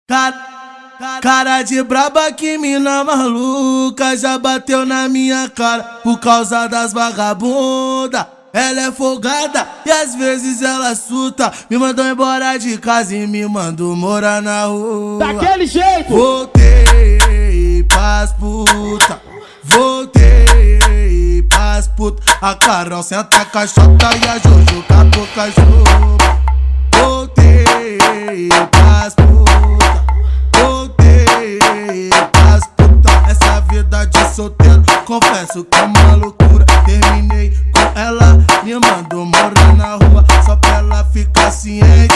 Cara de braba, que mina maluca, já bateu na minha cara por causa das vagabunda. Ela é folgada e às vezes ela surta, me mandou embora de casa e me mandou morar na rua. Daquele jeito! Voltei pras puta, voltei pras puta. A Carol senta a caixota e a Jojo com a boca juba. Voltei pras puta, voltei pras puta. Essa vida de solteiro, confesso que é uma loucura. Terminei com ela, me mandou morar na rua, só pra ela ficar ciente.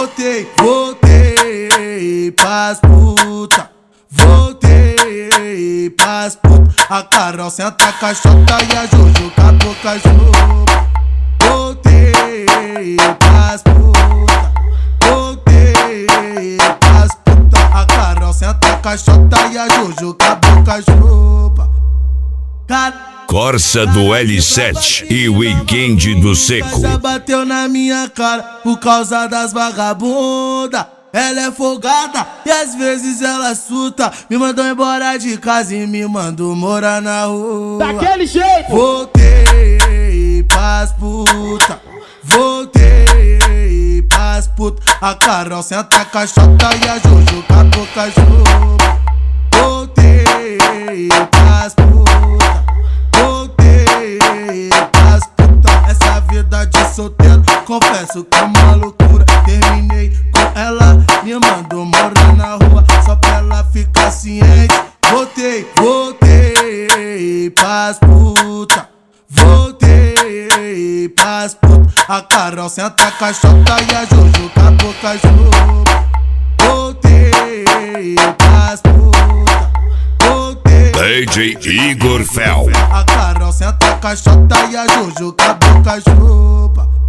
Voltei pras puta, voltei pras puta. A Carol senta a caixota e a Jojo com a boca juba. Voltei pras puta, voltei pras puta. A Carol senta a caixota e a Jojo com a boca juba. Corsa do L7 e Weekend do Seco. Já bateu na minha cara por causa das vagabunda. Ela é folgada e às vezes ela surta, me mandou embora de casa e me mandou morar na rua. Daquele jeito! Voltei pras puta, voltei pras puta. A Carol senta a caixota e a Jojo com a boca juba. Voltei pras puta, voltei pras puta. Essa vida de solteiro, confesso que é uma loucura. Terminei com ela, me mandou morar na rua, só pra ela ficar ciente. Voltei pras puta, voltei pras puta. A Carol senta a caixota e a Jojo com a boca juba. Voltei pras puta, voltei DJ Igor Fel. A Carol senta a caixota e a Jojo com a boca juba.